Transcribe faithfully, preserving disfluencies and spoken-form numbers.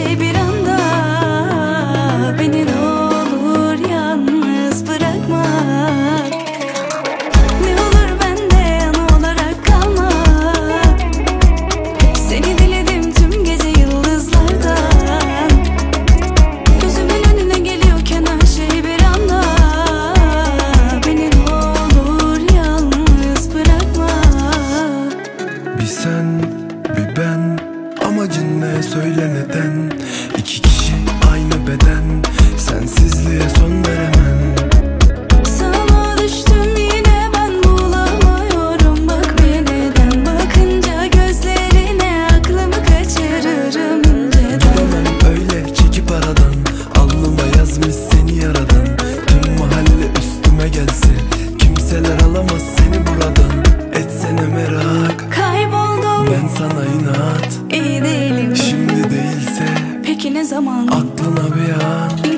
şey bir anda. Beni ne olur yalnız bırakmak. Ne olur bende yanı olarak kalma. Seni diledim tüm gece yıldızlardan. Gözümün önüne geliyorken her şey bir anda. Beni ne olur yalnız bırakma. Bir sen bir ben, amacın ne söyle neden? İki kişi aynı beden, sensizliğe son veremem. Sana düştüm yine ben bulamıyorum. Bak bir neden bakınca gözlerine aklımı kaçırırım inceden. Gidemem öyle çekip aradan, alnıma yazmış seni yaradan. Tüm mahalle üstüme gelse, kimseler alamaz seni buradan. Etsene merak, Kayboldum ben sana inat. iyi değilim Şimdi değilse peki ne zaman? aklına bir an.